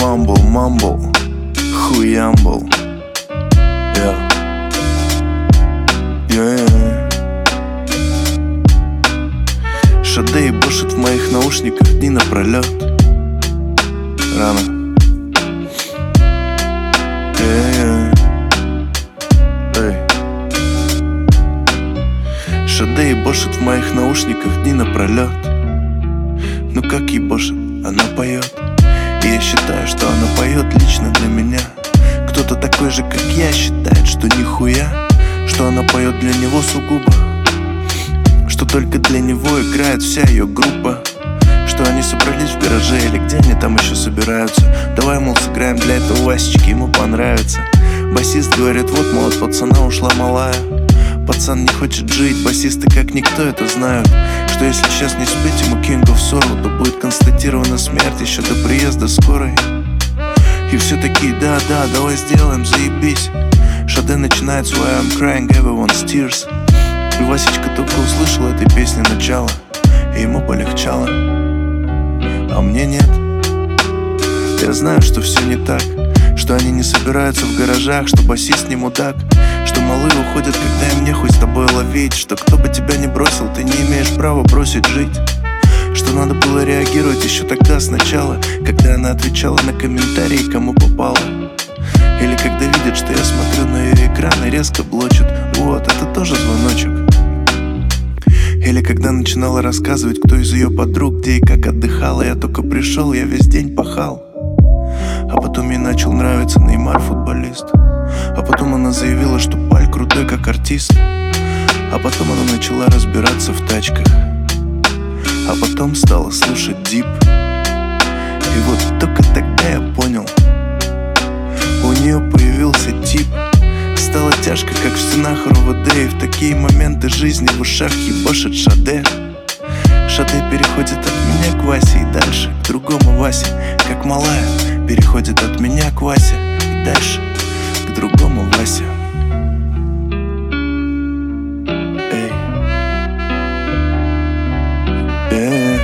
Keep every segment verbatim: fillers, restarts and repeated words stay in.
мамбл, мамбл, хуямбл. Yeah. Yeah. Шаде ебошит в моих наушниках дни напролет. Рано. Yeah. Эй. Шаде ебошит в моих наушниках дни напролет. Ну как ебошит, она поет. И я считаю, что она поет лично для меня. Кто-то такой же, как я, считает, что нихуя, что она поет для него сугубо, что только для него играет вся ее группа, что они собрались в гараже или где они там еще собираются. Давай, мол, сыграем для этого Васечки, ему понравится. Басист говорит, вот, мол, от пацана ушла малая. Пацан не хочет жить, басисты как никто это знают, что если сейчас не спеть ему King of Sorrow, то будет констатирована смерть еще до приезда скорой. И все такие, да, да, давай сделаем, заебись. Шаде начинает свой I'm crying, everyone's tears. И Васечка только услышал этой песни начало, и ему полегчало, а мне нет. Я знаю, что все не так, что они не собираются в гаражах, что басист не мудак, что малые уходят, когда им нехуй с тобой ловить, что кто бы тебя не бросил, ты не имеешь права бросить жить, что надо было реагировать еще тогда сначала, когда она отвечала на комментарии, кому попало. Или когда видит, что я смотрю на ее экран и резко блочит. Вот, это тоже звоночек. Или когда начинала рассказывать, кто из ее подруг где и как отдыхала. Я только пришел, я весь день пахал. А потом ей начал нравиться Неймар, футболист. А потом она заявила, что Паль крутой как артист. А потом она начала разбираться в тачках. А потом стала слушать дип. И вот только тогда я понял, у нее появился тип. Стало тяжко, как в стенах РОВД. И в такие моменты жизни в ушах ебошит Шаде. Шаде переходит от меня к Васе и дальше к другому Васе, как малая переходит от меня к Васе и дальше к другому Васе. Эй. Эй.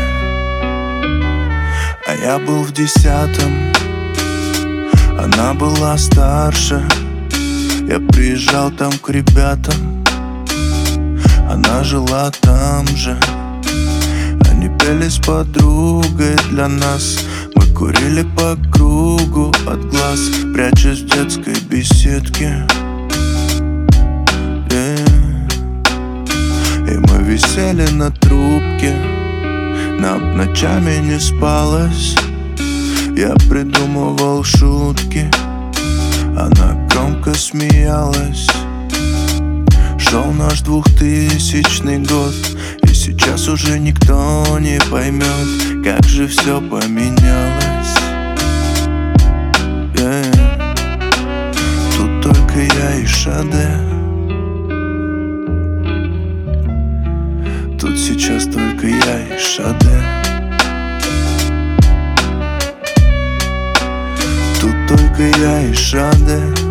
А я был в десятом, она была старше. Я приезжал там к ребятам, она жила там же. Они пели с подругой для нас. Мы курили по кругу от глаз, прячась в детской беседке. Yeah. И мы висели на трубке, нам ночами не спалось. Я придумывал шутки, она громко смеялась. Шел наш двухтысячный год, и сейчас уже никто не поймет, как же все поменялось. Yeah. Тут только я и Шаде. Тут сейчас только я и Шаде. Тут только я и Шаде.